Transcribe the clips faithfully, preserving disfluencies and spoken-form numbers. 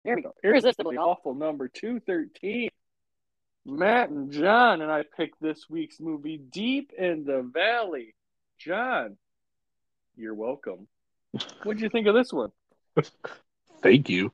Here we go. Irresistibly Awful number two thirteen. Matt and John and I picked this week's movie, Deep in the Valley. John, you're welcome. What'd you think of this one? Thank you.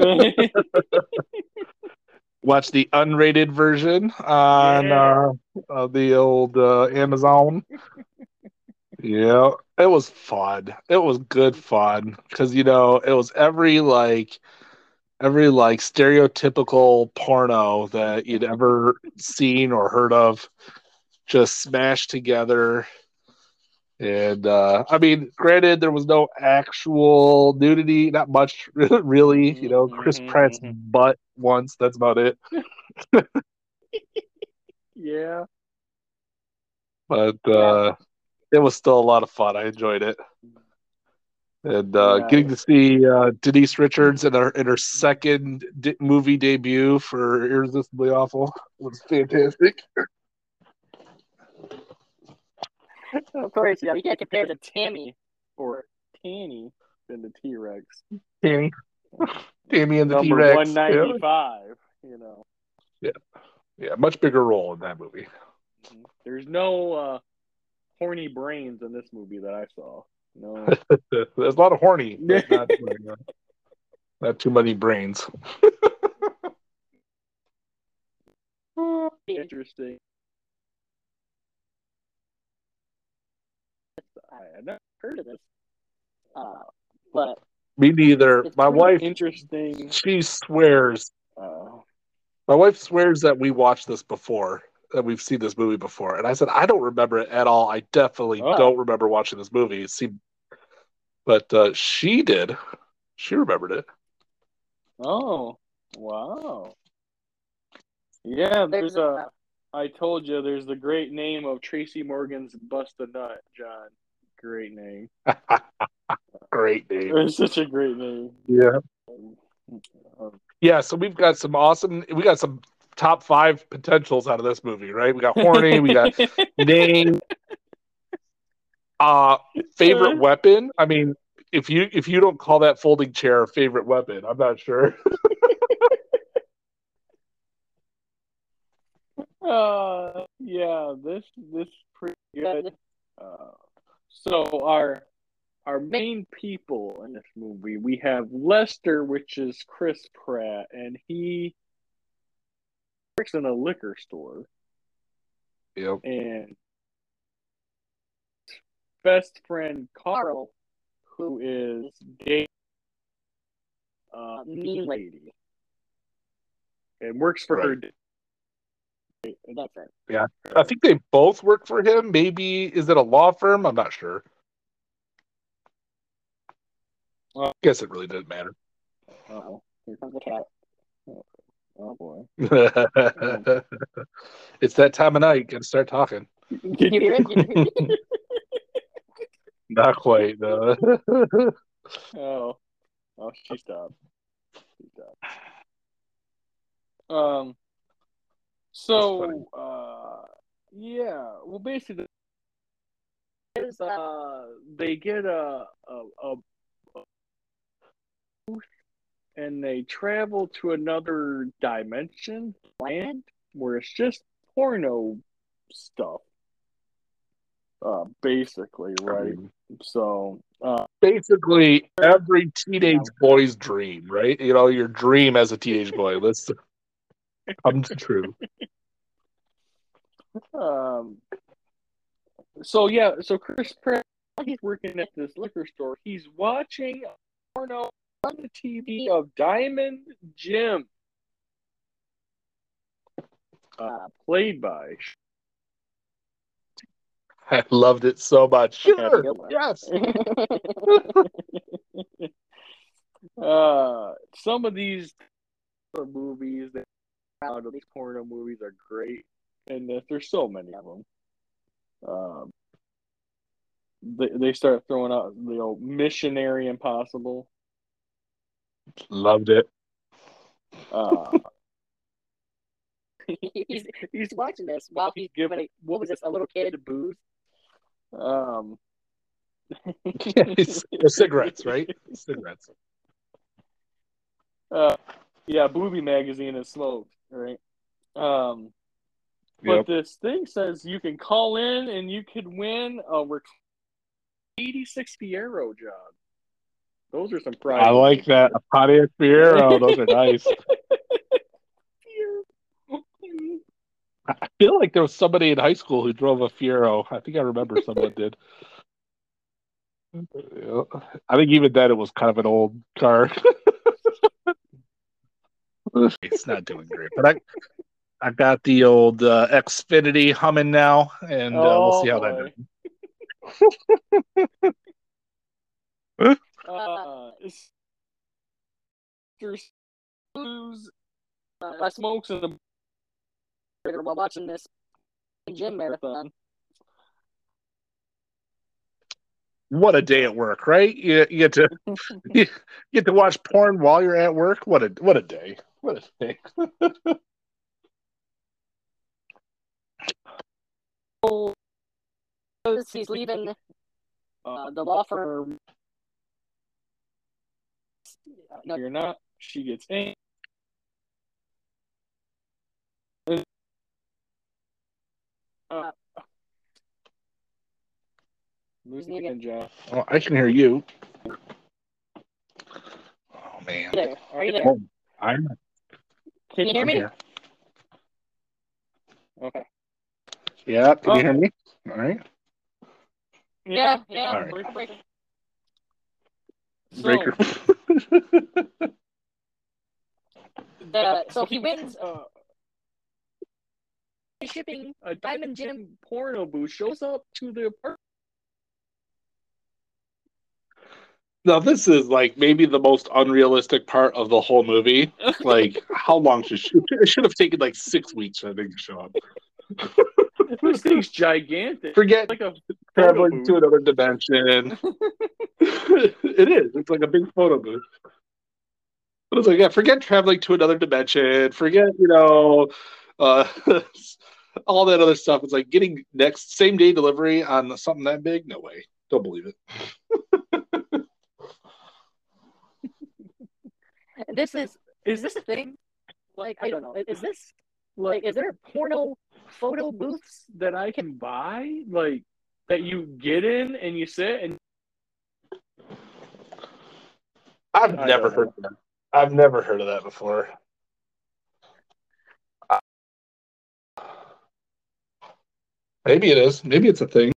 Watch the unrated version on Yeah. uh, uh, the old uh, Amazon. Yeah, it was fun. It was good fun because you know it was every like every like stereotypical porno that you'd ever seen or heard of, just smashed together. And uh, I mean, granted, there was no actual nudity, not much really. You know, Chris Pratt's Mm-hmm. butt once. That's about it. Yeah. But Yeah. uh, it was still a lot of fun. I enjoyed it, and uh, Yeah. getting to see uh, Denise Richards in her in her second di- movie debut for Irresistibly Awful was fantastic. Of course, yeah. You can't compare to Tammy or Tanny than the T Rex. Tammy, Tammy and the T Number Rex. Yeah, one ninety-five, you know. yeah, yeah. Much bigger role in that movie. Mm-hmm. There's no uh, horny brains in this movie that I saw. No. There's a lot of horny, but not not too many brains. Interesting. I had never heard of this. Uh, but Me it's neither. it's My pretty wife, interesting. she swears. Uh, My wife swears that we watched this before, that we've seen this movie before. And I said, I don't remember it at all. I definitely oh, don't remember watching this movie. It seemed, but uh, she did. She remembered it. oh, wow. Yeah, there's a. I told you there's the great name of Tracy Morgan's Bust a Nut, John. Great name. Great name. It's such a great name. Yeah. Um, Yeah. So we've got some awesome, we got some top five potentials out of this movie, right? We got horny, we got name, uh, favorite weapon. I mean, if you if you don't call that folding chair a favorite weapon, I'm not sure. uh, yeah, this this is pretty good. Uh, so our our main people in this movie, we have Lester, which is Chris Pratt, and he works in a liquor store, Yep. and best friend Carl, who is gay, uh, mean lady, and works for her. Right. That's it. Yeah. I think they both work for him. Maybe is it a law firm? I'm not sure. Oh, Guess it really didn't matter. oh, here comes the cat. Oh, oh boy. Um, It's that time of night. Gotta start talking. can you hear it? Can you hear it? Not quite. No. Oh, oh, she stopped. She stopped. Um. That's funny. So, uh, yeah. Well, basically, is uh, they get a a, a and they travel to another dimension, planet, where it's just porno stuff, uh, basically, I right? mean, So, uh, basically every yeah, teenage boy's dream, right? You know, your dream as a teenage boy. Let's come true. um, so yeah, so Chris Pratt, while he's working at this liquor store, he's watching porno on the T V of Diamond Jim, uh, played by. I loved it so much. That's a Sure. good one. Yes. uh, some of these movies, that out of these porno movies, are great, and there's so many of them. Um, they they start throwing out the old Missionary Impossible. Loved it. Uh, he's he's watching this while he's giving a, what was this, a little kid booze. Um, Yeah, it's- well, cigarettes, right? Cigarettes. uh, yeah, Booby Magazine is smoked, right? Um, but Yep. this thing says you can call in and you could win a eighty-six Fiero job. Those are some I prizes. like that. A Pontiac Fiero. Those are nice. I feel like there was somebody in high school who drove a Fiero. I think I remember someone did. Yeah. I think even then it was kind of an old car. It's not doing great, but I I got the old uh, Xfinity humming now, and uh, we'll Oh see how that boy. does. Uh, there's blues, uh, smokes in the while watching this gym marathon. What a day at work, right? You, you get to you get to watch porn while you're at work. What a what a day! What a day! He's leaving uh, the law firm. No, you're not. She gets in. Uh, losing again, John. Oh, I can hear you. Oh man! There. Are you there? Oh, I'm. Can you hear I'm me? here. Okay. Yeah, can oh. you hear me? All right. Yeah, yeah. All right. Breaker, breaker. Breaker. So, the, so he wins uh, shipping a Diamond Jim porno booth, shows up to the apartment. Now this is like maybe the most unrealistic part of the whole movie. Like, how long should she, it should have taken like six weeks for thing to show up. This thing's gigantic. Forget like a traveling to another dimension. It is. It's like a big photo booth. But it's like, yeah, forget traveling to another dimension. Forget, you know, uh, all that other stuff. It's like getting next same day delivery on something that big. No way. Don't believe it. This is is this a thing? Like, I don't know. Is this like is there porno photo booths that I can buy? Like that you get in and you sit and I've I never heard of that. I've never heard of that before. Maybe it is. Maybe it's a thing.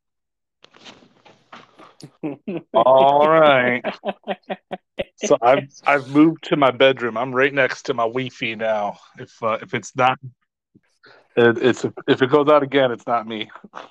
All right. So I've I've moved to my bedroom. I'm right next to my Wi-Fi now. If uh, if it's not, it, it's if it goes out again, it's not me.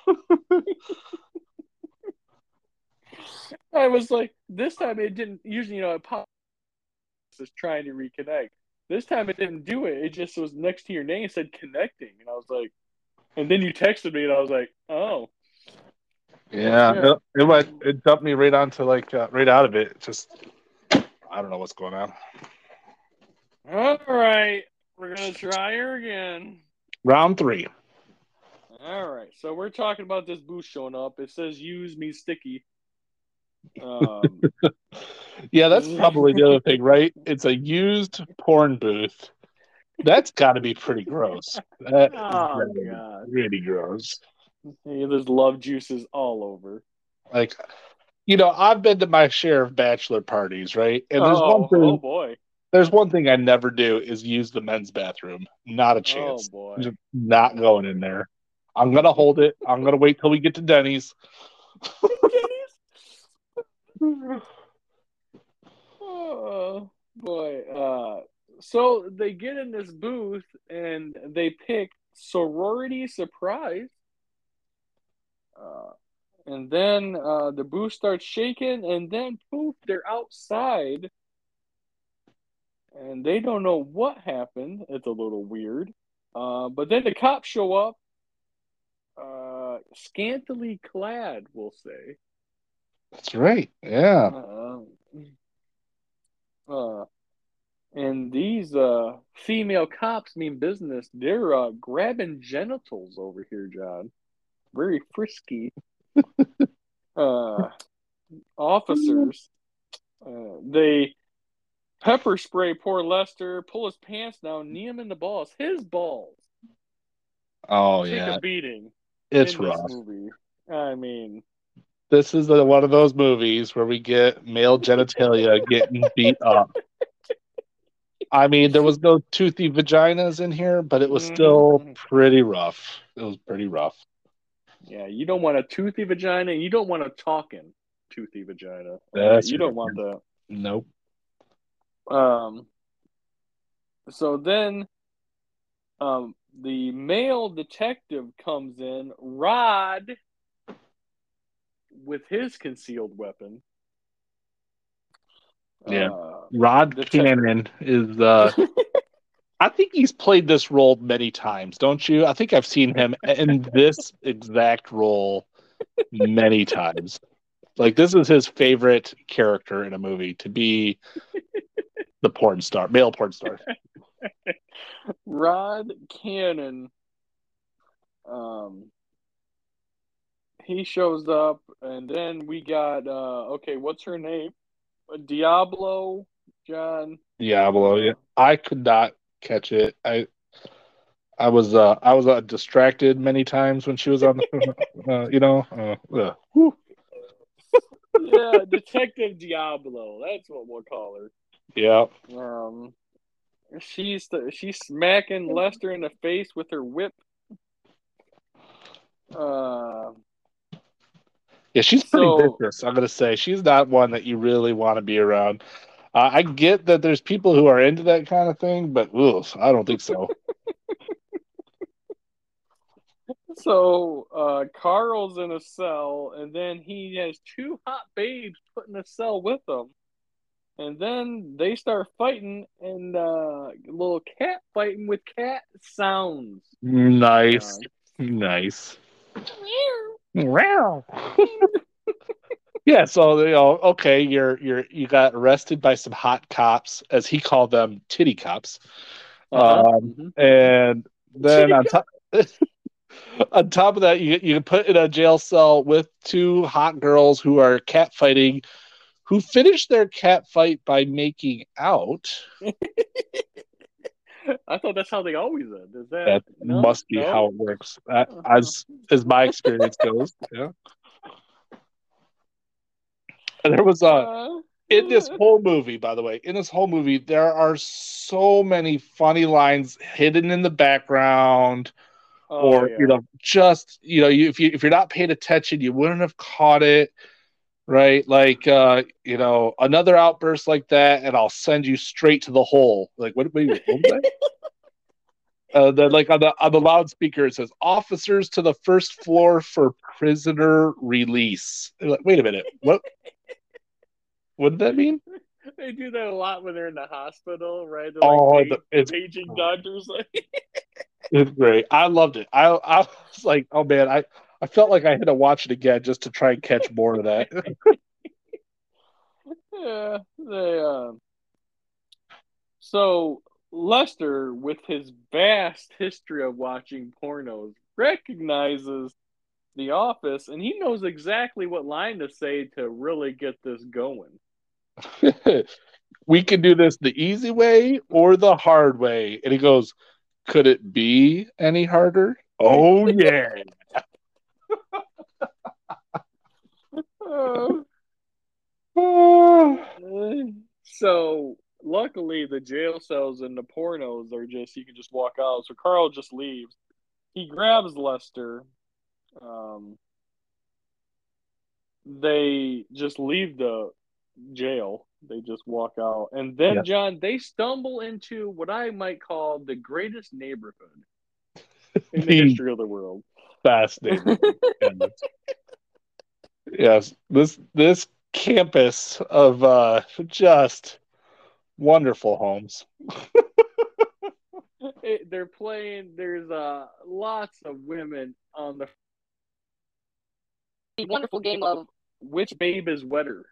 I was like, this time it didn't. Usually, you know, it pops just trying to reconnect. This time it didn't do it. It just was next to your name. It said connecting, and I was like, and then you texted me, and I was like, oh. Yeah, it, it went. It dumped me right onto like uh, right out of it. It just I don't know what's going on. All right, we're gonna try her again. Round three. All right, so we're talking about this booth showing up. It says "Use me sticky." Um, yeah, that's probably the other thing, right? It's a used porn booth. That's got to be pretty gross. That oh god, really gross. hey, there's love juices all over. Like, you know, I've been to my share of bachelor parties, right? And there's Oh, one thing. oh boy. There's one thing I never do is use the men's bathroom. Not a chance. Oh boy. Just not going in there. I'm gonna hold it. I'm gonna wait till we get to Denny's. Denny's. Oh boy. Uh, so they get in this booth and they pick sorority surprise. Uh, and then uh, the booth starts shaking, and then poof, they're outside. And they don't know what happened. It's a little weird. Uh, but then the cops show up, uh, scantily clad, we'll say. That's right. Yeah. Uh, uh, and these uh, female cops mean business. They're uh, grabbing genitals over here, John. Very frisky. uh, officers. Uh, they Pepper spray poor Lester, pull his pants down, knee him in the balls. His balls Oh take a yeah, beating it's in this rough. movie. I mean, This is the, one of those movies where we get male genitalia getting beat up. I mean, there was no toothy vaginas in here, but it was still mm-hmm. pretty rough. It was pretty rough. Yeah, you don't want a toothy vagina. You don't want a talking toothy vagina. All right, That's you don't right. want that. Nope. Um. So then, um, the male detective comes in, Rod, with his concealed weapon. Yeah. Uh, Rod detec- Cannon is uh I think he's played this role many times, don't you? I think I've seen him in this exact role many times. Like this is his favorite character in a movie, to be the porn star, male porn star. Rod Cannon. Um, he shows up, and then we got uh, okay, what's her name? Diablo, John. Diablo. Yeah. Uh, I could not catch it. I I was uh I was uh, distracted many times when she was on the uh, you know uh, uh, whew. yeah, Detective Diablo. That's what we'll call her. Yeah. Um, she's the, she's smacking Lester in the face with her whip. Uh, Yeah, she's pretty so vicious. I'm gonna say she's not one that you really want to be around. Uh, I get that there's people who are into that kind of thing, but ugh, I don't think so. so uh, Carl's in a cell, and then he has two hot babes put in a cell with him. And then they start fighting, and uh, a little cat fighting with cat sounds. Nice, John. nice. Wow. Yeah, so you know, okay, you're you're you got arrested by some hot cops, as he called them, titty cops. Uh huh. Um, Mm-hmm, mm-hmm. and then on Chica. top on top of that, you you put in a jail cell with two hot girls who are cat fighting, who finish their cat fight by making out. I thought that's how they always end. Is that That no? must be how No. it works, uh, Uh-huh. as as my experience goes. Yeah, and there was a Uh, in this whole movie, by the way, in this whole movie, there are so many funny lines hidden in the background, oh or you yeah. know, just you know, you, if you if you're not paying attention, you wouldn't have caught it, right? Like, uh, you know, another outburst like that, and I'll send you straight to the hole. Like, what? Wait, what was that? Uh, then, like on the on the loudspeaker, it says "Officers to the first floor for prisoner release." Like, wait a minute, what? What did that mean? They do that a lot when they're in the hospital, right? They're like Oh, page, it's paging doctors. Like, it's great. I loved it. I I was like, oh man, I I felt like I had to watch it again just to try and catch more of that. yeah, they. Uh... So Lester, with his vast history of watching pornos, recognizes The Office, and he knows exactly what line to say to really get this going. We can do this the easy way or the hard way. And he goes, could it be any harder? Oh yeah. Uh, so luckily, the jail cells and the pornos are just you can just walk out. So Carl just leaves. He grabs Lester. Um, they just leave the jail. They just walk out, and Yeah. then John they stumble into what I might call the greatest neighborhood in the The history of the world. best neighborhood. Yes. Yes. This this campus of uh just wonderful homes. It, they're playing. There's uh lots of women on the wonderful game of which babe is wetter.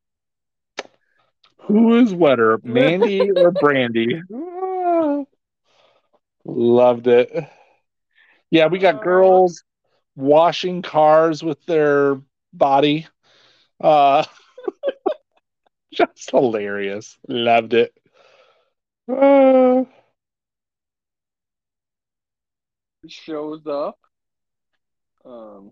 Who is Um, wetter, Mandy or Brandy? Ah, loved it. Yeah, we got uh, girls washing cars with their body. Uh, just hilarious. Loved it. Uh, shows up. Um,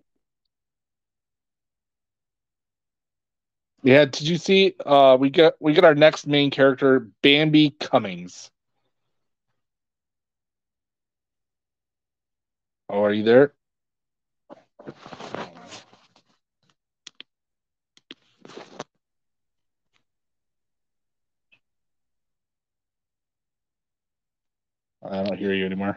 yeah, did you see uh we get we get our next main character, Bambi Cummings. Oh, are you there? I don't hear you anymore.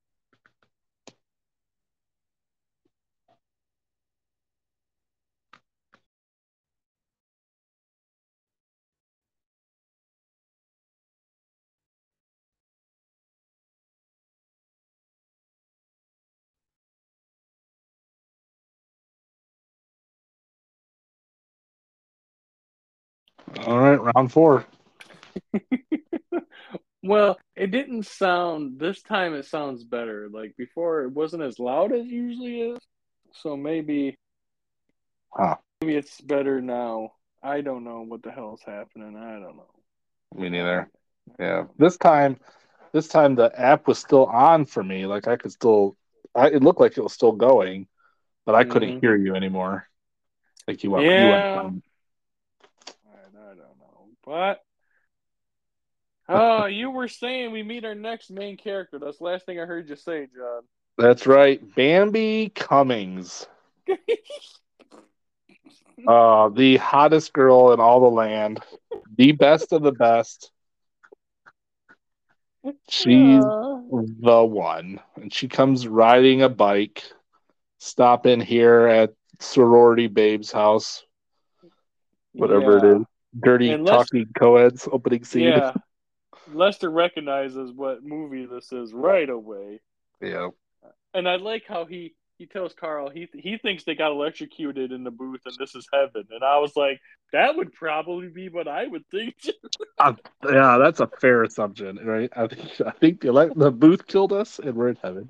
All right, round four. well, it didn't sound this time. It sounds better. Like before, it wasn't as loud as it usually is. So maybe Huh. maybe it's better now. I don't know what the hell's happening. I don't know. Me Um, neither. Yeah. This time this time the app was still on for me. Like I could still I, it looked like it was still going, but I couldn't mhm. hear you anymore. Like you went you went Yeah, I, I don't know, but oh, you were saying we meet our next main character. That's the last thing I heard you say, John. That's right. Bambi Cummings. Uh the hottest girl in all the land. The best of the best. She's uh, the one. And she comes riding a bike, stopping here at Sorority Babe's house, whatever it yeah, is. Dirty and Les, Talking Co-ed's opening scene. yeah, Lester recognizes what movie this is right away, Yeah. and I like how he he tells Carl he he thinks they got electrocuted in the booth and this is heaven, and I was like, that would probably be what I would think. Uh, yeah, that's a fair assumption, right? I think I think the, elect- the booth killed us, and we're in heaven.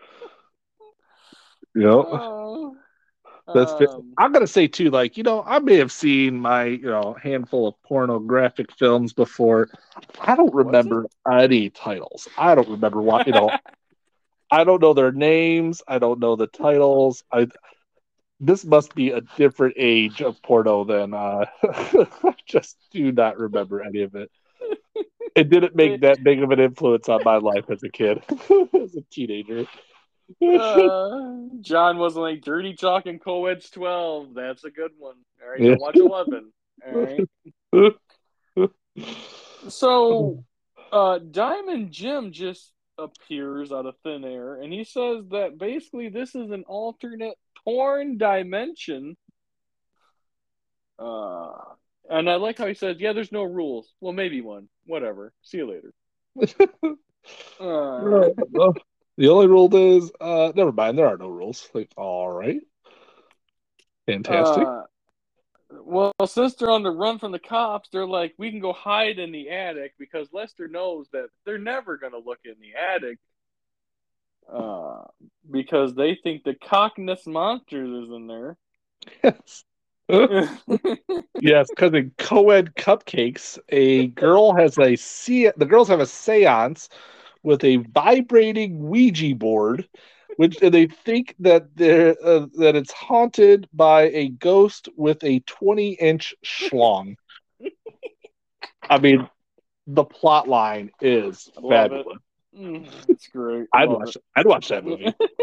You know, oh, that's fair. um, I'm gonna say too, like you know, I may have seen my you know handful of pornographic films before. I don't was it? remember any titles. I don't remember what you know. I don't know their names. I don't know the titles. I this must be a different age of porno than uh, I just do not remember any of it. It didn't they, make that big of an influence on my life as a kid, as a teenager. uh, John wasn't like dirty talking co-eds twelve. That's a good one. All right, Yeah. don't watch eleven. All right. So, uh, Diamond Jim just appears out of thin air, and he says that basically this is an alternate porn dimension. Uh, and I like how he says, "Yeah, there's no rules." Well, maybe one. Whatever. See you later. Uh, Well, the only rule is, uh, never mind. There are no rules. Like, all right, fantastic. uh, well, since they're on the run from the cops, they're like, we can go hide in the attic because Lester knows that they're never going to look in the attic uh, because they think the Cockness Monsters is in there. Yes. Yes, because in co-ed cupcakes, a girl has a se- the girls have a seance with a vibrating Ouija board, which and they think that they're uh, that it's haunted by a ghost with a twenty inch schlong. I mean, the plot line is I love it. fabulous. Mm, it's great. I'd Love watch. I'd watch that movie. it.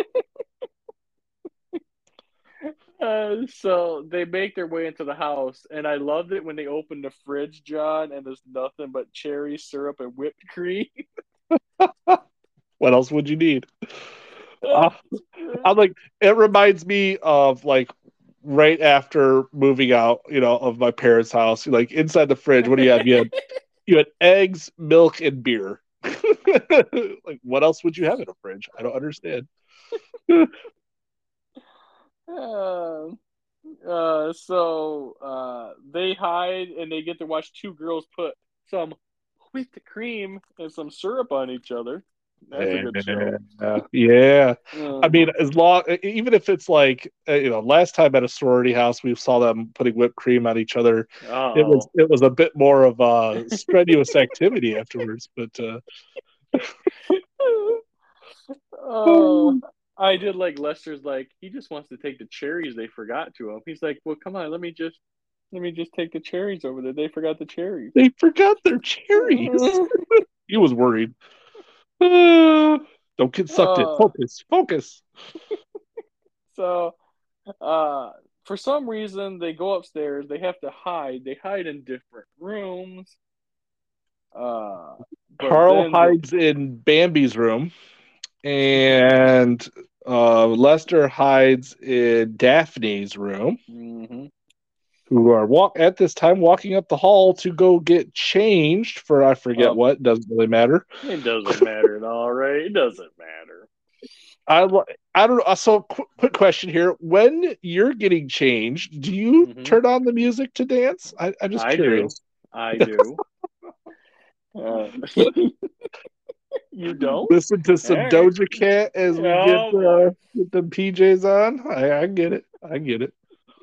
Uh, so they make their way into the house, and I loved it when they opened the fridge, John, and there's nothing but cherry syrup and whipped cream. What else would you need? Uh, That's I'm like, it reminds me of like right after moving out, you know, of my parents' house. Like inside the fridge, what do you have? You had great. you had eggs, milk, and beer. Like, what else would you have in a fridge? I don't understand. Uh, uh, so uh, they hide and they get to watch two girls put some whipped cream and some syrup on each other. That's a good show. Yeah, yeah. I Uh, mean, as long even if it's like uh, you know, last time at a sorority house, we saw them putting whipped cream on each other. It was oh. it was a bit more of a strenuous activity afterwards, but uh, Oh, I did like Lester's like he just wants to take the cherries they forgot to him. He's like, well, come on, let me just let me just take the cherries over there. They forgot the cherries. they forgot their cherries. He was worried. Uh, don't get sucked in. uh, Focus, focus. so, uh, for some reason, they go upstairs. They have to hide. They hide in different rooms. Uh, but Carl then the hides in Bambi's room, and uh, Lester hides in Daphne's room. Mhm. Who are walk at this time walking up the hall to go get changed for I forget uh, what. Doesn't really matter. it doesn't matter at all, right? It doesn't matter. I I don't know. So quick, quick question here: when you're getting changed, do you Hmm. turn on the music to dance? I, I'm just I do. curious. I do. Uh, you don't? Listen to All some right. Doja Cat as we get Oh boy. uh, get the P Js on. I, I get it. I get it.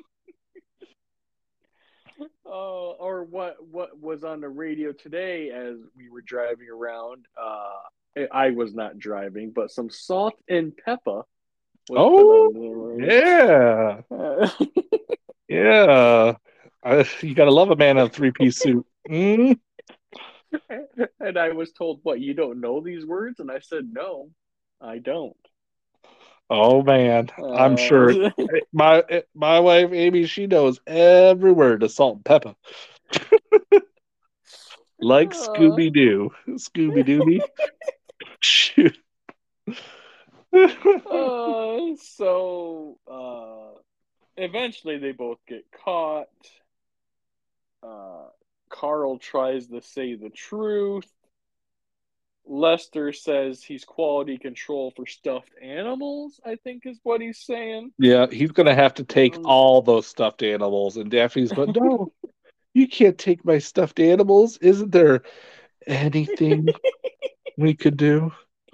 Uh, or what? What was on the radio today as we were driving around? Uh, I was not driving, but some Salt and Pepper was put Oh on the yeah, radio. yeah. I, you gotta love a man in a three piece suit. Mm. And I was told, "What? You don't know these words?" And I said, "No, I don't." Oh man, I'm sure Uh, my my wife Amy, she knows every word of Salt and Pepper, like uh, Scooby Doo, Scooby Dooby. Shoot. uh, so uh, eventually they both get caught. Uh, Carl tries to say the truth. Lester says he's quality control for stuffed animals, I think is what he's saying. Yeah, he's gonna have to take Um, all those stuffed animals, and Daphne's, but no, you can't take my stuffed animals. Isn't there anything we could do?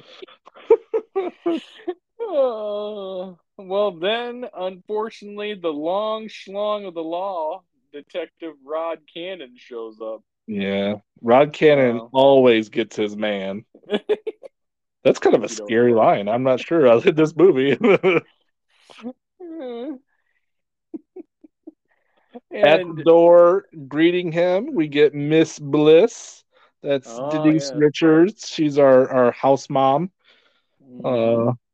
uh, well, then, unfortunately, the long schlong of the law, Detective Rod Cannon, shows up. Yeah, Rod Cannon Uh, always gets his man. That's kind of if a you don't scary know. line. I'm not sure I in this movie. At the And, door, greeting him, we get Miss Bliss. That's oh, Denise yeah. Richards. She's our, our house mom. Hmm. Uh,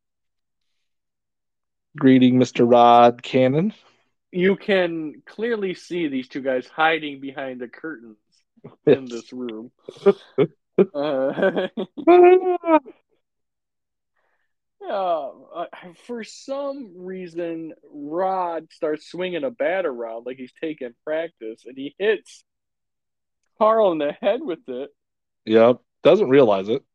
greeting Mister Rod Cannon. You can clearly see these two guys hiding behind the curtains in Yes. this room. Uh, yeah, uh, for some reason, Rod starts swinging a bat around like he's taking practice, and he hits Carl in the head with it. Yep. Doesn't realize it.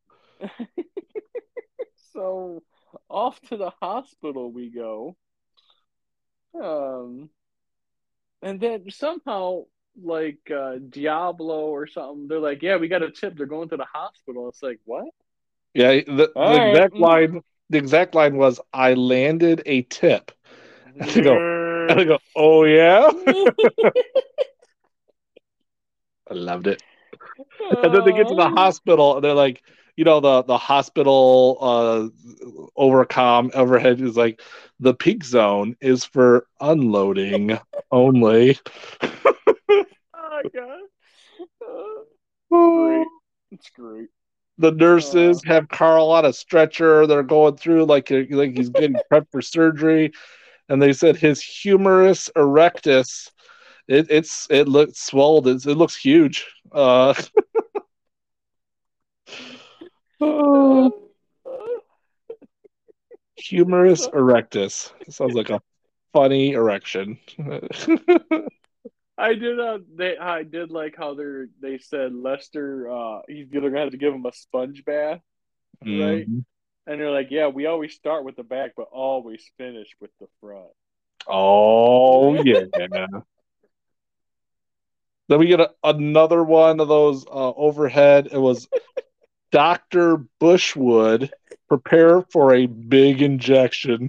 So off to the hospital we go. Um, and then somehow, like uh, Diablo or something, they're like, "Yeah, we got a tip. They're going to the hospital." It's like, what? Yeah. The, All the right. exact line. The exact line was, "I landed a tip." And I go, and I go, "Oh yeah." I loved it. And then they get to the uh, hospital, and they're like, you know, the the hospital uh overcom overhead is like, the peak zone is for unloading only. oh god. Uh, The great. It's great. Uh, nurses have Carl on a stretcher. They're going through like like he's getting prepped for surgery, and they said his humerus erectus. It, it's it looks swelled. It's, it looks huge. Uh, uh, humerus so erectus. Sounds like a funny erection. I did. Uh, they I did like how they they said Lester. Uh, he's gonna have to give him a sponge bath, right? Mhm. And they're like, "Yeah, we always start with the back, but always finish with the front." Oh yeah. Then we get a, another one of those uh, overhead. It was Doctor Bushwood, prepare for a big injection.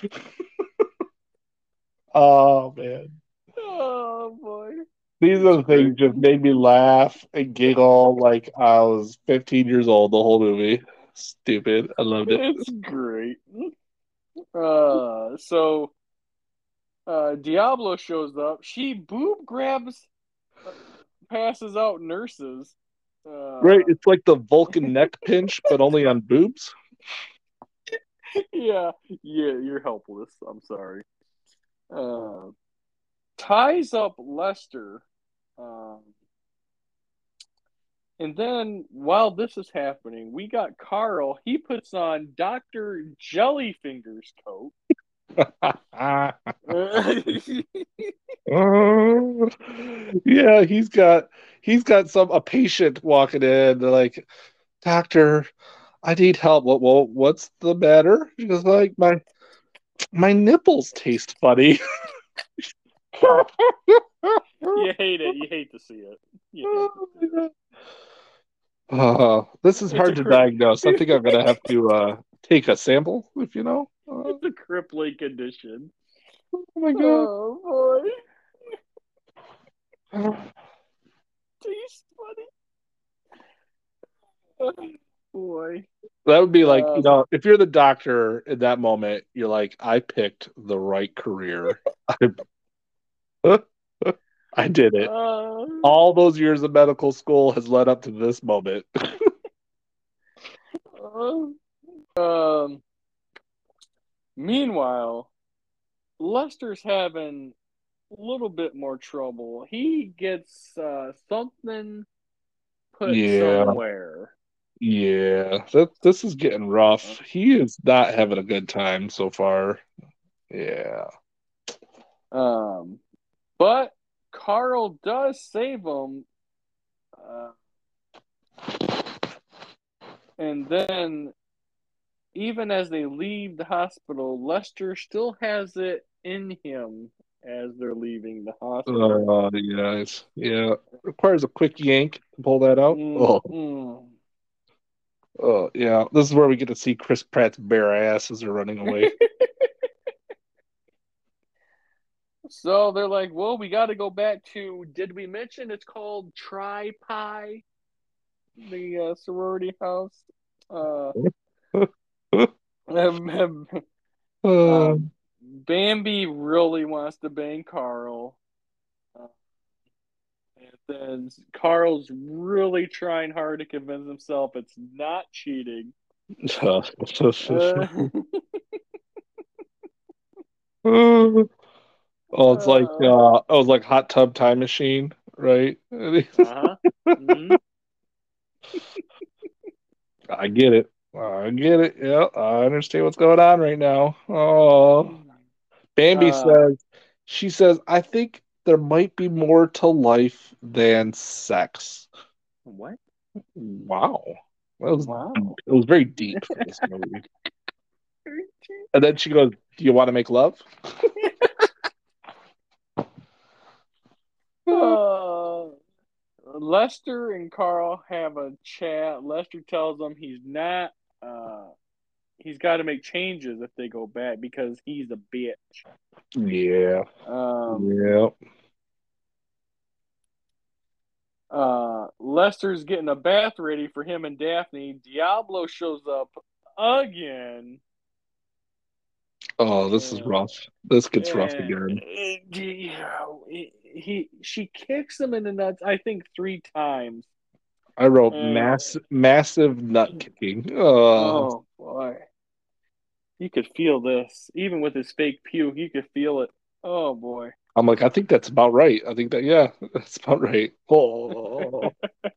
Oh man. Oh boy. These It's are the things great. just made me laugh and giggle like I was fifteen years old the whole movie. Stupid. I loved it. It's great. Uh, so uh, Diablo shows up. She boob grabs, uh, passes out nurses. Right? Uh, It's like the Vulcan neck pinch, but only on boobs. yeah, yeah, you're helpless. I'm sorry. Uh, ties up Lester. Um, and then while this is happening, we got Carl. He puts on Doctor Jellyfinger's coat. Oh, yeah, he's got he's got some a patient walking in. They're like, doctor, I need help. What? Well, what's the matter? She goes like, my my nipples taste funny. You hate it. You hate to see it. You hate to see it. Uh, this is It's a hard to cri- diagnose. I think I'm gonna have to uh, take a sample, if you know. Uh, it's a crippling condition. oh my god. Oh boy, tastes funny. Oh, boy. That would be like, you Um. know, if you're the doctor in that moment, you're like, I picked the right career. I, I did it. Uh, All those years of medical school has led up to this moment. uh, um. Meanwhile, Lester's having a little bit more trouble. He gets uh, something put Yeah, somewhere. yeah. That this is getting rough. He is not having a good time so far. Yeah. Um, but Carl does save him. Uh, and then, even as they leave the hospital, Lester still has it in him as they're leaving the hospital. Uh, yes. Yeah. Requires a quick yank to pull that out. Mm, Oh, mm. oh, yeah. This is where we get to see Chris Pratt's bare ass as they're running away. So they're like, well, we got to go back to, did we mention it's called Tri Pi, the uh, sorority house? Uh, uh, Um, Bambi really wants to bang Carl. Uh, and then Carl's really trying hard to convince himself it's not cheating. Uh, oh, it's like uh, uh, oh, it's like Hot Tub Time Machine, right? uh-huh. Mm-hmm. I get it. I get it. Yeah, I understand what's going on right now. Oh, Bambi Uh, says, she says, I think there might be more to life than sex. what? Wow. That was, Wow. it was very deep for this movie. And then she goes, do you want to make love? Uh, Lester and Carl have a chat. Lester tells them he's not, uh, he's got to make changes if they go back because he's a bitch. Yeah. Um, Yeah. uh, Lester's getting a bath ready for him and Daphne. Diablo shows up again. Oh, this is And, rough. This gets rough and again. he, he, she kicks him in the nuts, I think, three times. I wrote And, mass, massive nut kicking. Oh, oh, boy. You could feel this. Even with his fake puke, you could feel it. Oh, boy. I'm like, I think that's about right. I think that, yeah, that's about right. Oh,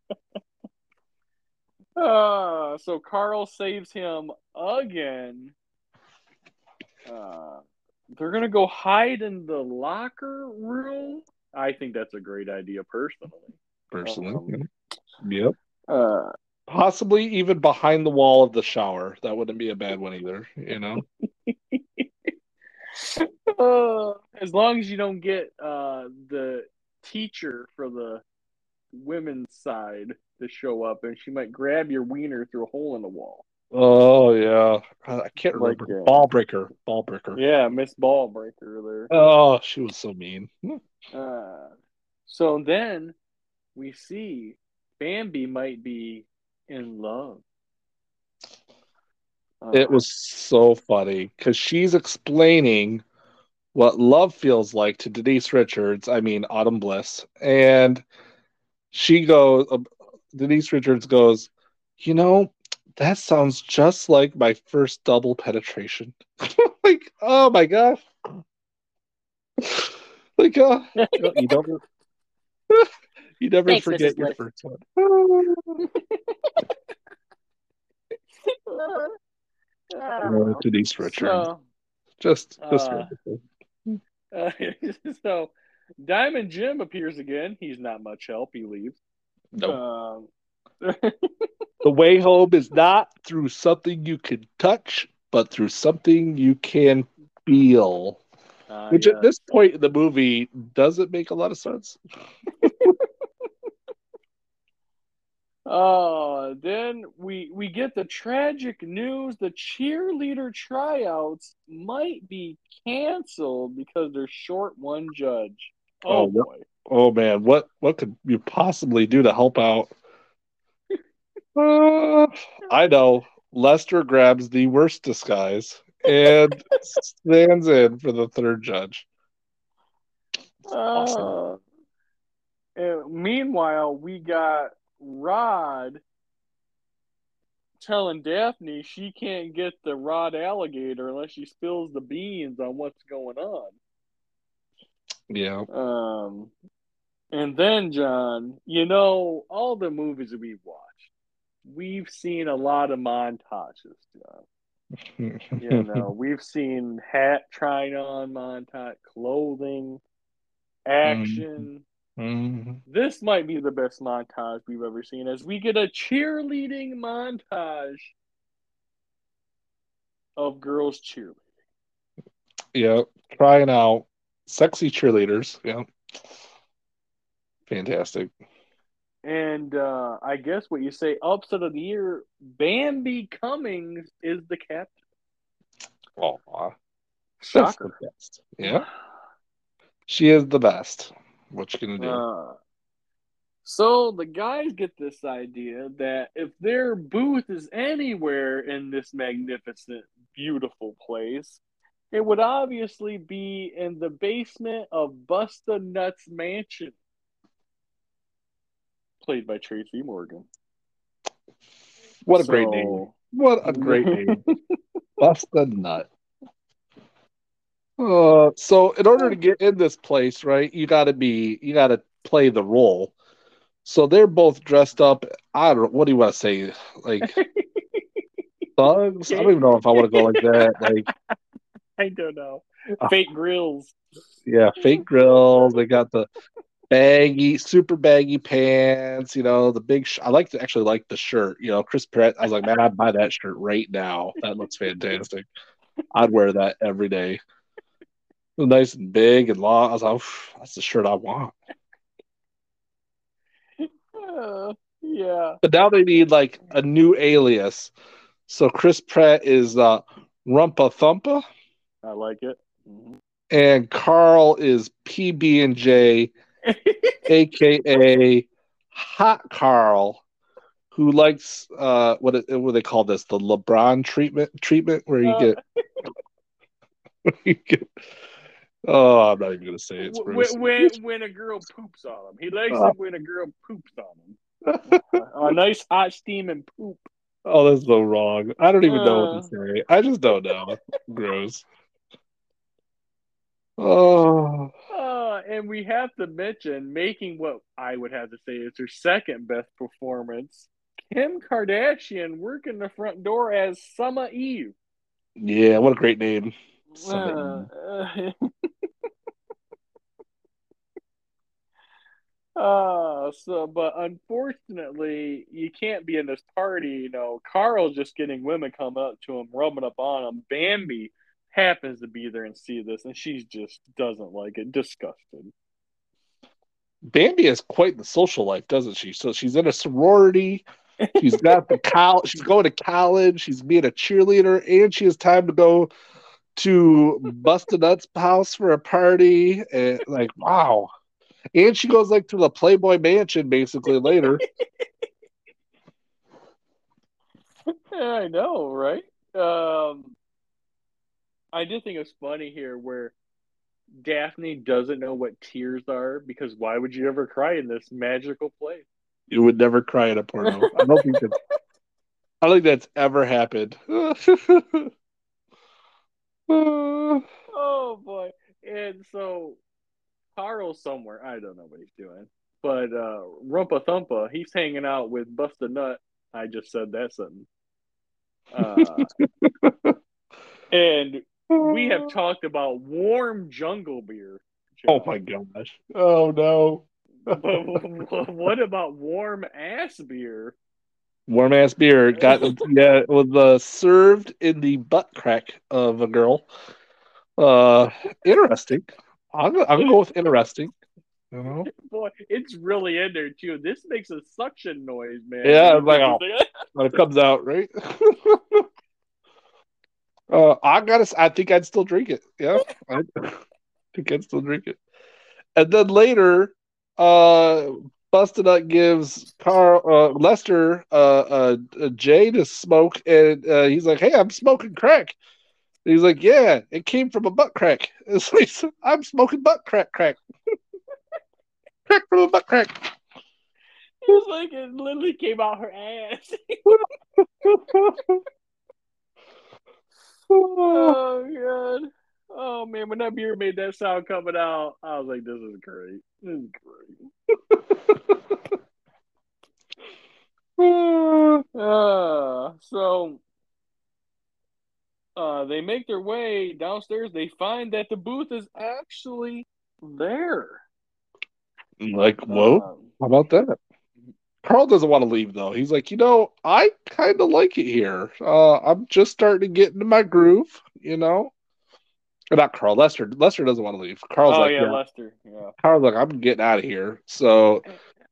Uh, so Carl saves him again. Uh, they're gonna go hide in the locker room. I think that's a great idea, personally. personally. Um, Yep. uh, Possibly even behind the wall of the shower. That wouldn't be a bad one either, you know? uh, as long as you don't get uh the teacher for the women's side to show up, and she might grab your wiener through a hole in the wall. Oh yeah, I can't Like, remember. uh, Ball breaker, ball breaker. yeah, Miss Ballbreaker Oh, she was so mean. there. Uh, so then we see Bambi might be in love. It Uh, was so funny because she's explaining what love feels like to Denise Richards. I mean, Autumn Bliss, and she goes. Uh, Denise Richards goes, you know, that sounds just like my first double penetration. Like, oh my gosh. Like, uh, you don't, you never Thanks, forget missus your Bliss. first one. Oh, Denise Richards, so, just, just uh, wonderful. uh, so Diamond Jim appears again. He's not much help. He leaves. Nope. Um, The way home is not through something you can touch, but through something you can feel. uh, Which at yes. this point in the movie doesn't make a lot of sense. Oh, then we we get the tragic news: the cheerleader tryouts might be canceled because they're short one judge. Oh, Oh what, boy. oh man, what what could you possibly do to help out? Uh, I know. Lester grabs the worst disguise and stands in for the third judge. Awesome. Uh, and meanwhile, we got Rod telling Daphne she can't get the Rod alligator unless she spills the beans on what's going on. Yeah. Um, and then John, you know, all the movies that we've watched, we've seen a lot of montages, John. You know, we've seen hat trying on montage, clothing, action. Mm-hmm. This might be the best montage we've ever seen as we get a cheerleading montage of girls cheerleading. Yeah. Trying out sexy cheerleaders. Yeah. Fantastic. And uh, I guess what you say, upset of the year, Bambi Cummings is the captain. Oh, that's the Shocker. best. Yeah. She is the best. What you gonna do? Uh, so the guys get this idea that if their booth is anywhere in this magnificent, beautiful place, it would obviously be in the basement of Busta Nuts Mansion, played by Tracy Morgan. What a great name. So, What a great name. Bust the nut. Uh, so in order to get in this place, right, you gotta be you gotta play the role. So they're both dressed up. I don't know, what do you want to say? Like thugs? I don't even know if I want to go like that. Like I don't know. uh, Fake grills. yeah, fake grills. They got the baggy, super baggy pants. You know, the big. Sh- I like to actually like the shirt. You know, Chris Pratt. I was like, man, I'd buy that shirt right now. That looks fantastic. I'd wear that every day. It was nice and big and long. I was like, that's the shirt I want. Uh, yeah, But now they need like a new alias. So Chris Pratt is uh, Rumpa Thumpa, I like it. Mhm. and Carl is P B and J, aka Hot Carl, who likes uh, what it, what do they call this? The LeBron treatment treatment, where you uh, get, you get. Oh, I'm not even gonna say it. It's gross. when, when when a girl poops on him, he likes Uh, it when a girl poops on him. Uh, a nice hot steaming poop. oh, that's so wrong. I don't even know what to Uh, say. I just don't know. Gross. Oh, uh, and we have to mention making what I would have to say is her second best performance. Kim Kardashian working the front door as Summer Eve. yeah, what a great name. Summit. Uh, uh, so, but unfortunately, you can't be in this party. You know, Carl's just getting women come up to him, rubbing up on him. Bambi happens to be there and see this, and she just doesn't like it, disgusted. Bambi has quite the social life, doesn't she? So she's in a sorority. She's got the col- She's going to college. She's being a cheerleader, and she has time to go to Busta Nuts' house for a party. And like, wow. And she goes like to the Playboy Mansion basically later. Yeah, I know, right? Um, I did think it was funny here where Daphne doesn't know what tears are because why would you ever cry in this magical place? You would never cry in a porno. I don't think that's I don't think that's ever happened. Oh boy. And so Carl's somewhere. I don't know what he's doing. But uh Rumpa Thumpa, he's hanging out with Busta Nut. I just said that sentence. Uh and we have talked about warm jungle beer, Oh John. my gosh. Oh no. But what about warm ass beer? Warm ass beer. Got yeah, it was uh, served in the butt crack of a girl. Uh Interesting. I'll go, I'll go with interesting. You know? Boy, it's really in there too. This makes a suction noise, man, when Yeah, you it's like put this oh, thing. when it comes out, right? uh I gotta I think I'd still drink it. Yeah. I think I'd still drink it. And then later, uh, Busted Nut gives Carl uh, Lester uh, uh, a J to smoke, and uh, he's like, "Hey, I'm smoking crack." And he's like, "Yeah, it came from a butt crack." It's like, I'm smoking butt crack, crack, crack from a butt crack. It's like it literally came out her ass. Oh god. Oh man, when that beer made that sound coming out, I was like, "This is great. This is great." Uh, so uh, they make their way downstairs. They find that the booth is actually there. Like, whoa, Um, how about that? Carl doesn't want to leave though. He's like, you know, I kind of like it here. Uh, I'm just starting to get into my groove, you know. Or not Carl, Lester. Lester doesn't want to leave. Carl's oh like, yeah, yeah. Lester. Yeah. Carl's like, I'm getting out of here. So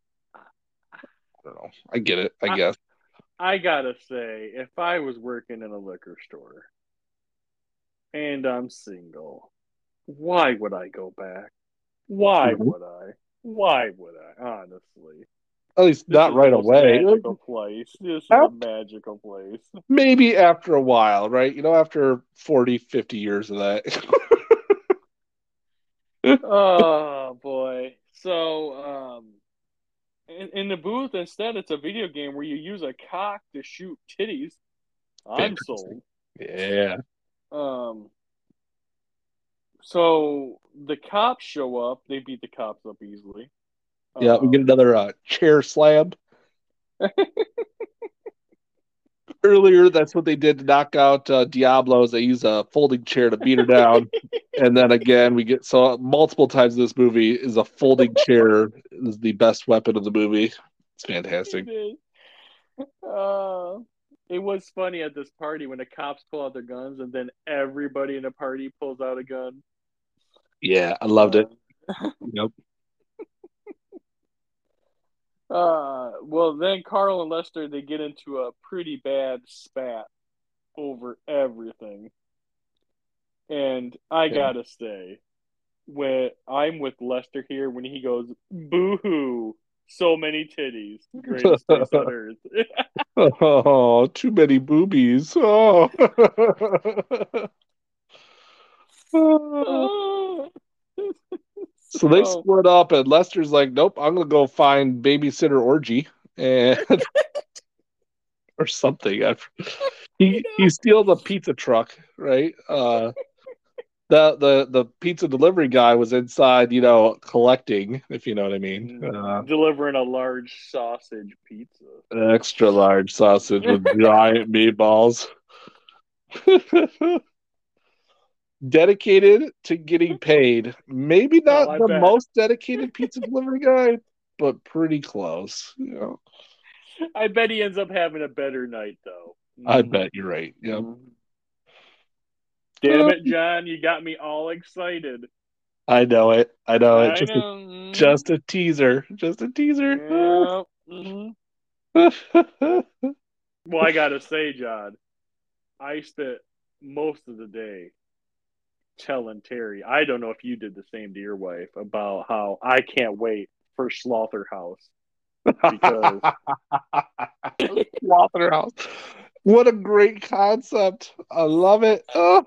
I don't know. I get it, I I guess. I gotta say, if I was working in a liquor store and I'm single, why would I go back? Why Mhm. would I? Why would I? Honestly, At least this not is the right most away. magical place. This is a Af- magical place. Maybe after a while, right? You know, after forty, fifty years of that. Oh boy. So, um, in, in the booth, instead, it's a video game where you use a cock to shoot titties. I'm Fantastic. sold. Yeah. Um, so the cops show up. They beat the cops up easily. Yeah, we get Um, another uh, chair slam. Earlier, that's what they did to knock out uh, Diablos. They use a folding chair to beat her down. And then again, we get so multiple times in this movie is a folding chair is the best weapon of the movie. It's fantastic. it is. Uh, it was funny at this party when the cops pull out their guns and then everybody in the party pulls out a gun. Yeah, I loved Uh, it. Yep. uh, well, then Carl and Lester they get into a pretty bad spat over everything, and I Yeah. gotta say, when I'm with Lester here, when he goes boo hoo, so many titties, greatest place on earth. Oh, too many boobies. Oh. So they So split up, and Lester's like, "Nope, I'm gonna go find babysitter orgy and or something." He he steals a pizza truck, right? Uh, the the the pizza delivery guy was inside, you know, collecting, if you know what I mean. Uh, delivering a large sausage pizza. extra large sausage with giant meatballs. Dedicated to getting paid. Maybe Oh, not I the bet. most dedicated pizza delivery guy, but pretty close. You know, I bet he ends up having a better night though. I Mm-hmm. bet you're right. Yep. Mm-hmm. Damn Uh, it, John! You got me all excited. I know it. I know it. I Just a, know. Mm, just a teaser. Just a teaser. yeah. Hmm. Well, I gotta say, John, I spent most of the day telling Terry. I don't know if you did the same to your wife about how I can't wait for Slaughterhouse because Slaughterhouse. What a great concept. I love it. Oh.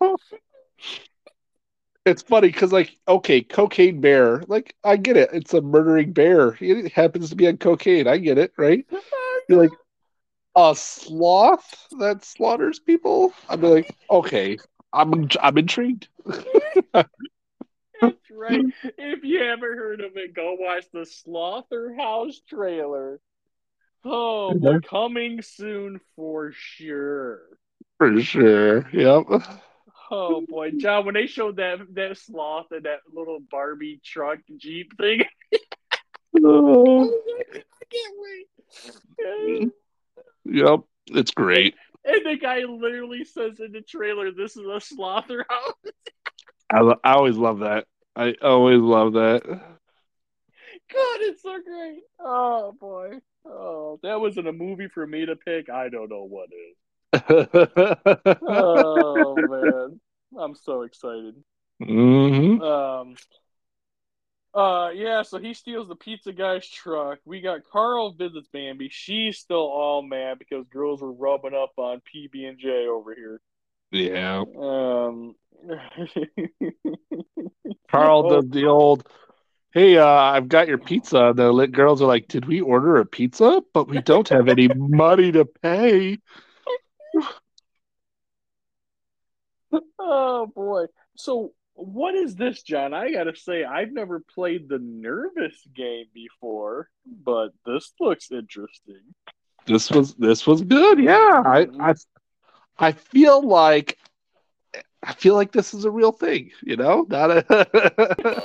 It's funny because, like, okay, cocaine bear. Like, I get it. It's a murdering bear. It happens to be on cocaine. I get it, right? You're like, a sloth that slaughters people? I'd be like, okay, I'm I'm intrigued. that's right. If you haven't heard of it, go watch the Slaughterhouse trailer. Oh boy, coming soon for sure. For sure. Yep. Oh boy, John, when they showed that that sloth and that little Barbie truck Jeep thing, Oh. I can't wait. Yep. It's And, great. and the guy literally says in the trailer, "This is a slaughterhouse." I, lo- I always love that. I always love that. God, it's so great. Oh boy. Oh, that wasn't a movie for me to pick. I don't know what is. Oh man, I'm so excited. hmm Um. Uh. Yeah. So he steals the pizza guy's truck. We got Carl visits Bambi. She's still all mad because girls were rubbing up on P B and J over here. Yeah. Um. Carl Oh, does the old, hey, uh, I've got your pizza. The lit girls are like, did we order a pizza? But we don't have any money to pay. oh boy. So what is this, John? I gotta say, I've never played the Nervous game before, but this looks interesting. This was this was good. Yeah. I Mm-hmm. I I feel like I feel like this is a real thing, you know? Not a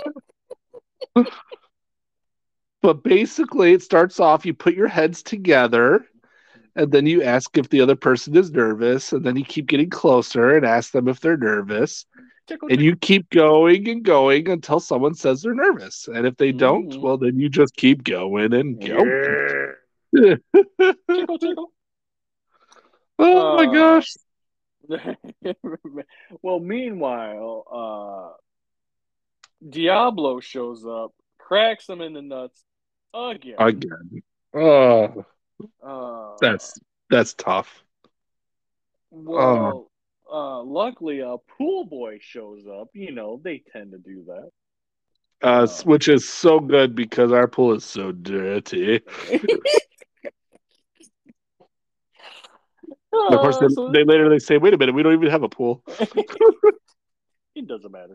But basically it starts off you put your heads together and then you ask if the other person is nervous and then you keep getting closer and ask them if they're nervous Tickle, and you tickle. keep going and going until someone says they're nervous. And if they don't, Mm-hmm. well then you just keep going and going. Yeah. Tickle, tickle. Oh my Uh, gosh. well, meanwhile, uh, Diablo shows up, cracks him in the nuts again. Again. Oh, Uh, that's that's tough. Oh, Well, uh, luckily, a pool boy shows up. You know, they tend to do that. uh, Uh, which is so good because our pool is so dirty. And of course, they, uh, so they later they say, "Wait a minute, we don't even have a pool." it doesn't matter.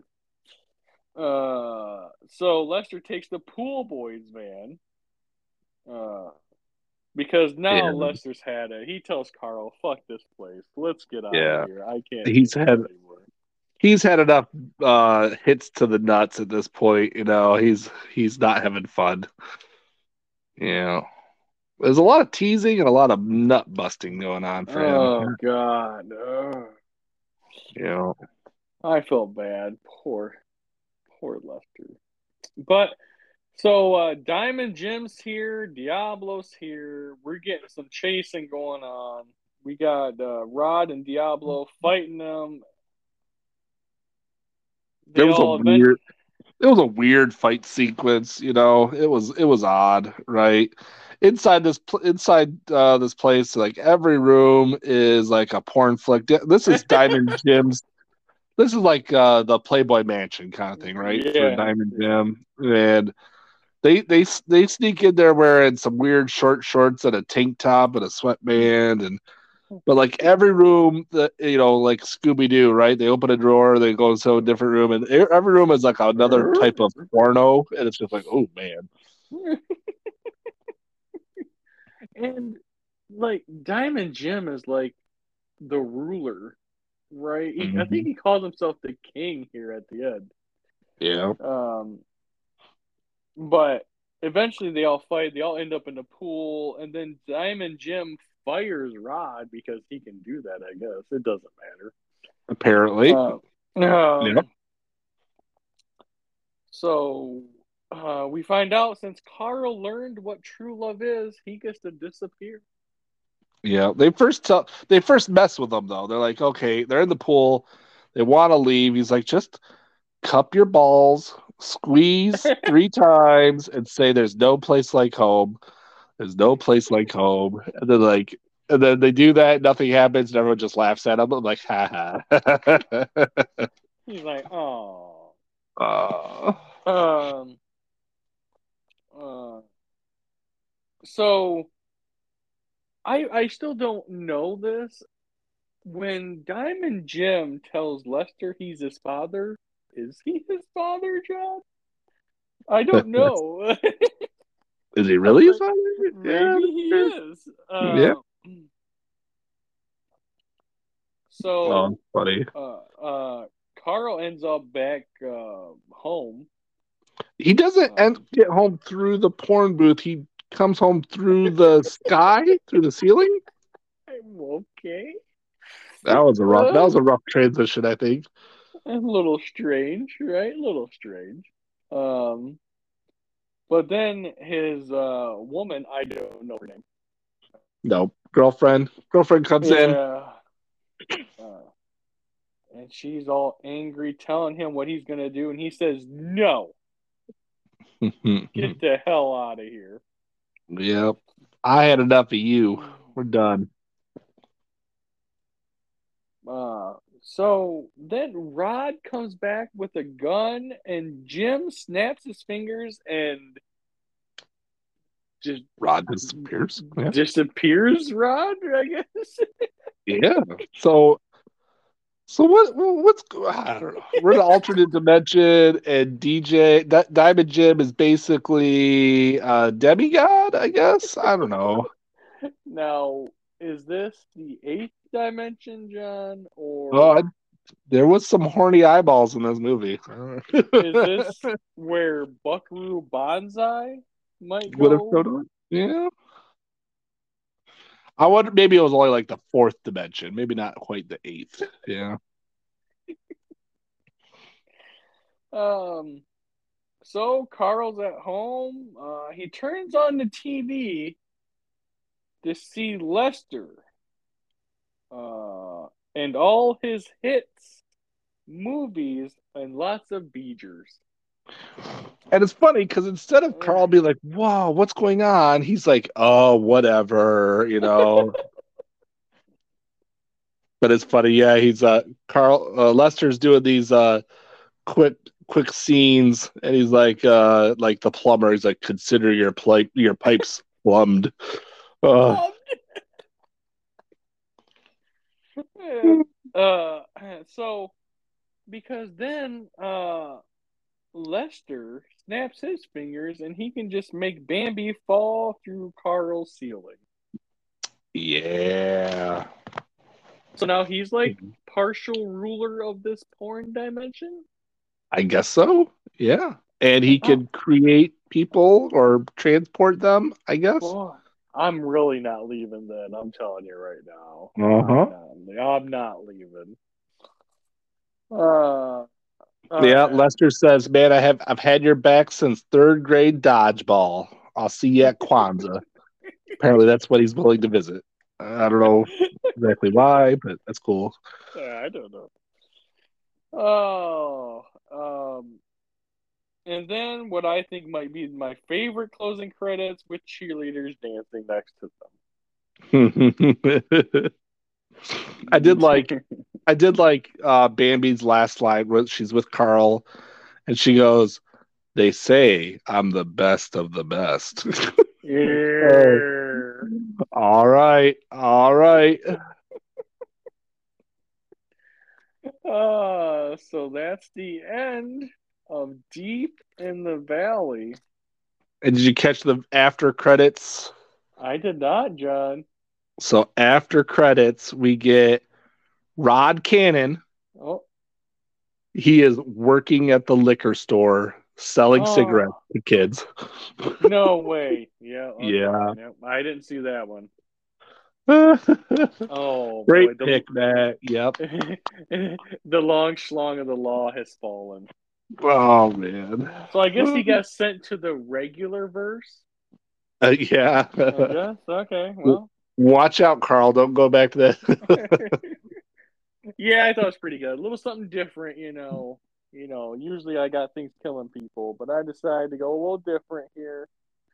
Uh, so Lester takes the pool boy's van. Uh, because now Yeah, Lester's had it. He tells Carl, "Fuck this place. Let's get out of yeah. here. I can't He's take this had anymore." he's had enough uh, hits to the nuts at this point. You know, he's he's not having fun. You know, there's a lot of teasing and a lot of nut busting going on for him. Oh God. Ugh. You know, I felt bad. Poor, poor Lester. But so uh Diamond Jim's here, Diablo's here. We're getting some chasing going on. We got uh, Rod and Diablo fighting them. it They was a all event. weird it was a weird fight sequence. You know, it was it was odd, right? Inside this pl- inside uh, this place, like every room is like a porn flick. This is Diamond Jim's. This is like uh, the Playboy Mansion kind of thing, right? For Yeah, Diamond yeah. Jim, and they they they sneak in there wearing some weird short shorts and a tank top and a sweatband and but like every room that you know like Scooby Doo, right? They open a drawer, they go into a different room, and e- every room is like another type of porno, and it's just like, oh man, And like Diamond Jim is like the ruler, right? He, I think hmm he calls himself the king here at the end. yeah, Um, but eventually they all fight. They all end up in the pool, and then Diamond Jim fires Rod because he can do that. I guess it doesn't matter. apparently, Uh, yeah, um, So uh, we find out since Carl learned what true love is, he gets to disappear. Yeah, they first tell they first mess with him though. They're like, okay, they're in the pool, they want to leave. He's like, just cup your balls, squeeze three times, and say, "There's no place like home. There's no place like home." And then like, and then they do that, nothing happens, and everyone just laughs at him. I'm like, ha ha. He's like, oh. uh, Um. Uh. So I I still don't know this. When Diamond Jim tells Lester he's his father, is he his father, John? I don't know. is he I'm really his like, father? maybe Yeah, he is. yeah. Uh, Oh, so, funny. uh, uh, Carl ends up back uh, home. He doesn't end, Um, get home through the porn booth. He comes home through the sky, through the ceiling. I'm okay. That was a rough. That Uh, was a rough transition, I think. a little strange, right? A little strange. Um, but then his uh, woman, I don't know her name. No, girlfriend. Girlfriend comes in. Yeah. Uh, and she's all angry, telling him what he's going to do. And he says, no, get the hell out of here. Yep. I had enough of you. We're done. Uh, so then Rod comes back with a gun, and Jim snaps his fingers and just Rod disappears. Yeah. disappears. Rod, I guess. Yeah. So so what what's I don't know. We're in an alternate dimension and D J Di- Diamond Jim is basically a demigod, I guess. I don't know. Now, is this the eighth dimension, John, Oh, or I, there was some horny eyeballs in this movie. is this where Buckaroo Banzai might Would have go? showed up. Yeah. I wonder maybe it was only like the fourth dimension, maybe not quite the eighth. Yeah. Um, so Carl's at home. Uh, he turns on the T V to see Lester uh, and all his hits, movies, and lots of beegers. And it's funny because instead of Carl being like, "Whoa, what's going on?" he's like, "Oh, whatever," you know. But it's funny, yeah. He's uh, Carl uh, Lester's doing these uh quick quick scenes, and he's like, uh, like the plumber. He's like, "Consider your pipe your pipes plumbed." Uh, uh, so because then uh, Lester snaps his fingers and he can just make Bambi fall through Carl's ceiling. yeah, So now he's like partial ruler of this porn dimension. I guess so. Yeah, and he Oh, can create people or transport them. I guess. boy, I'm really not leaving. Then I'm telling you right now, Uh huh. I'm not. I'm not leaving. Uh, uh, Yeah, Lester says, "Man, I have I've had your back since third grade dodgeball. I'll see you at Kwanzaa." Apparently, that's what he's willing to visit. I don't know exactly why, but that's cool. I don't know. Oh, um, and then what I think might be my favorite closing credits with cheerleaders dancing next to I did like them. I did like uh, Bambi's last line where she's with Carl and she goes, "They say I'm the best of the best." Oh, Yeah. all right, all right. Uh, so that's the end of Deep in the Valley. And did you catch the after credits? I did not, John. So after credits, we get Rod Cannon. Oh, He is working at the liquor store selling cigarettes oh, to kids. no way. Yeah, okay. Yeah. Yep, I didn't see that one. Oh Great boy, the pick, Matt. Yep. the long schlong of the law has fallen. Oh man. So I guess he got sent to the regular verse. Uh, yeah. I guess. Okay. Well. Watch out, Carl. Don't go back to that. Yeah, I thought it was pretty good. A little something different, you know. You know, usually I got things killing people, but I decided to go a little different here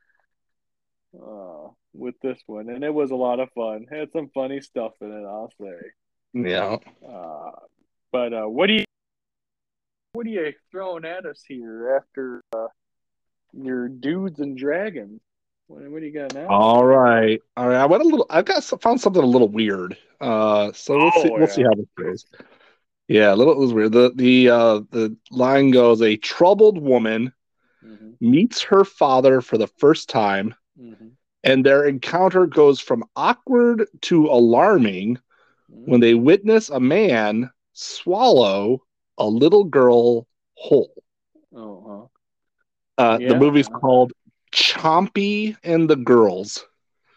uh, with this one, and it was a lot of fun. Had some funny stuff in it, I'll say. Yeah. Uh, but uh, what do you what are you throwing at us here after uh, your dudes and dragons? What, what do you got now? All right. All right. I went a little. I've got some, found something a little weird. Uh, so we'll see. Oh We'll see yeah. how this goes. Yeah, a little. It was weird. The the uh the line goes: a troubled woman hmm meets her father for the first time, hmm and their encounter goes from awkward to alarming when they hmm witness a man swallow a little girl whole. Oh, huh. Uh, the Yeah. movie's called Chompy and the Girls.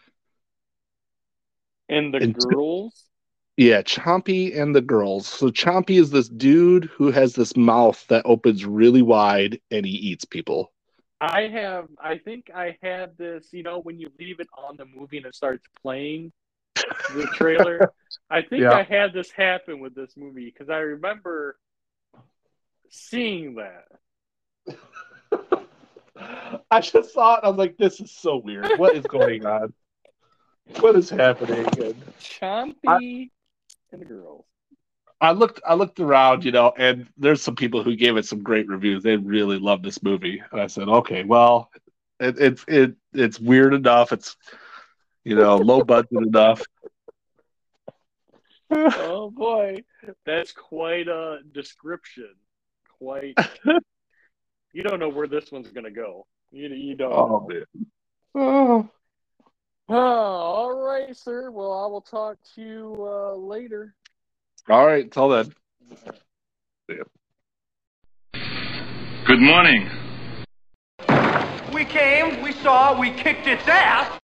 And the And girls. yeah, Chompy and the Girls. So Chompy is this dude who has this mouth that opens really wide and he eats people. I have, I think I had this, you know, when you leave it on the movie and it starts playing the trailer. I think Yeah. I had this happen with this movie because I remember seeing that. I just saw it. I was like, this is so weird. What is going on? What is happening? And I, Chompy and the girls. I looked I looked around, you know, and there's some people who gave it some great reviews. They really love this movie. And I said, okay, well, it, it's it it's weird enough. It's you know, low budget enough. Oh boy, that's quite a description. Quite, you don't know where this one's gonna go. You you don't Oh know. man. Oh. Oh, all right, sir. Well, I will talk to you uh, later. All right, till then. Yeah. Good morning. We came, we saw, we kicked its ass.